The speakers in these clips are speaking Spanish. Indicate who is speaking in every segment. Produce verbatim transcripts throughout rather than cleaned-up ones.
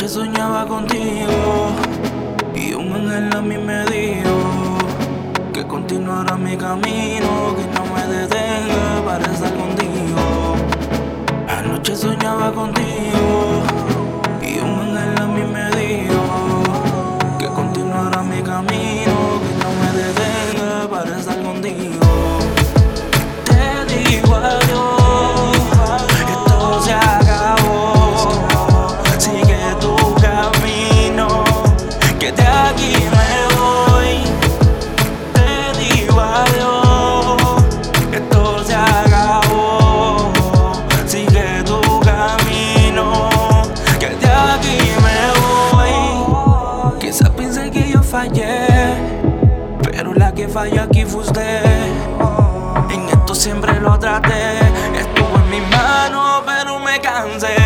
Speaker 1: Anoche soñaba contigo y un ángel a mí me dijo que continuara mi camino, que no me detenga para estar contigo. Anoche soñaba contigo y un ángel a mí me dijo que continuara mi camino, que no me detenga para estar contigo. Te digo adiós, esto se acabó. Sigue tu camino, que de aquí me voy. Te digo adiós, esto se acabó. Sigue tu camino, que de aquí me voy. Quizás pensé que yo fallé, pero la que falla aquí fue usted. En esto siempre lo traté, estuvo en mis manos, pero me cansé.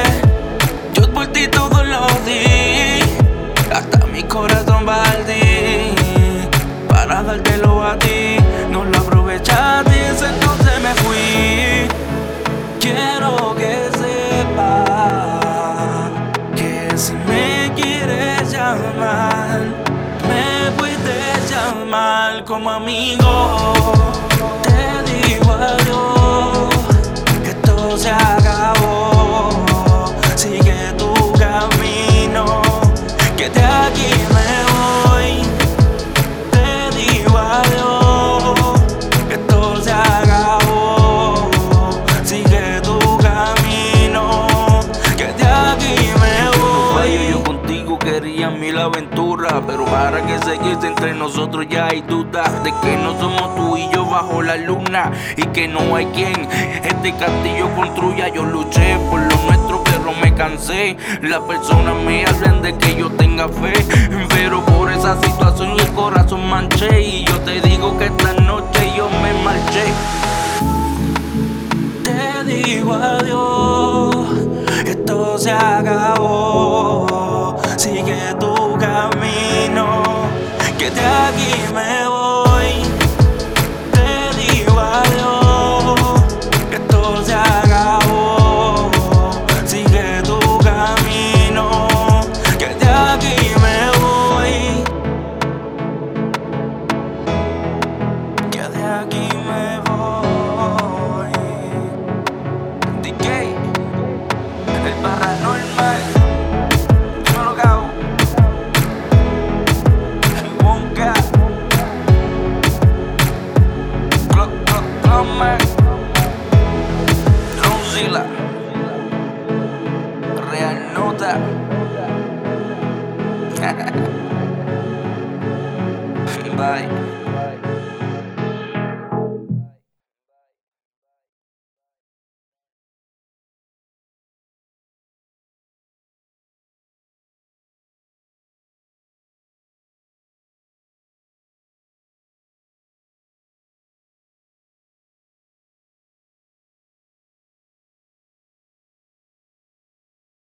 Speaker 1: Yo por ti todo lo di, hasta mi corazón partí, para dártelo a ti. No lo aprovechaste, entonces me fui. Quiero que sepas que si me quieres llamar, me puedes llamar como amigo. Te digo adiós, esto se acabó. Sigue tu camino, que de aquí me voy. Te digo adiós, esto se acabó. Sigue tu camino, que de aquí me voy. Yo contigo quería mil aventuras, pero para que se quede entre nosotros ya hay dudas de que no somos tú y yo bajo la luna, y que no hay quien este castillo construya. Yo luché por lo nuestro, pero me cansé. Las personas me hablan de que yo tenga fe, pero por esa situación el corazón manché. Y yo te digo que esta noche yo me marché. Te digo adiós, esto se acabó. Sigue tu camino, que de aquí me voy. Te digo adiós, esto se acabó. Sigue tu camino, que de aquí me voy. Que de aquí me voy. D K, el paranormal. Yo lo cago. Wonka. Clock, clock, clock, man. Dronezilla. Real nota. Bye.